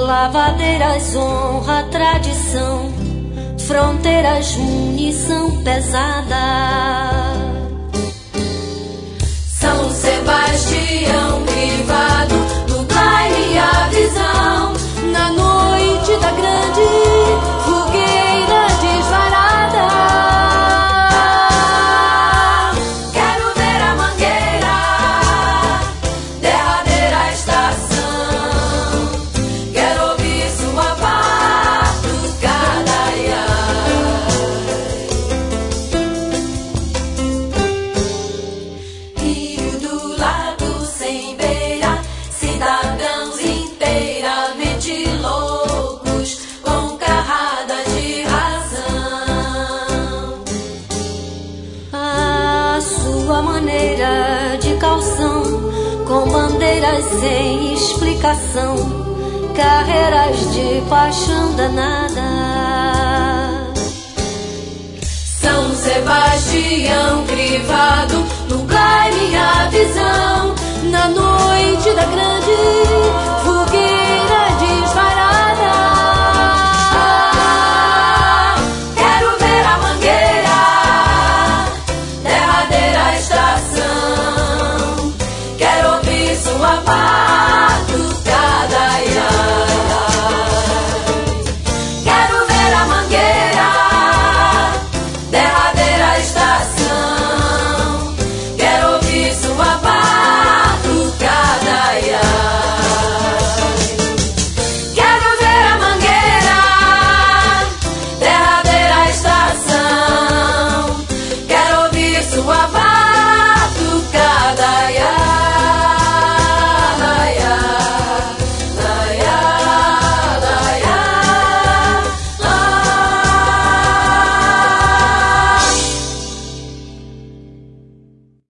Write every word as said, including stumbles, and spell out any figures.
Lavadeiras, honra, tradição, fronteiras, munição pesada. São Sebastião, crivado, nublar-me a visão. Na noite da grande fogueira desvarada, quero ver a mangueira, derradeira estação. Quero ouvir sua batucada, ai, ai. Rio do lado sem beira, cidadãos inteiramente loucos, com carradas de razão. a sua maneira de calção, com bandeiras sem explicação, carreiras de paixão danada. São Sebastião, crivado, nublar minha visão. Na noite da grande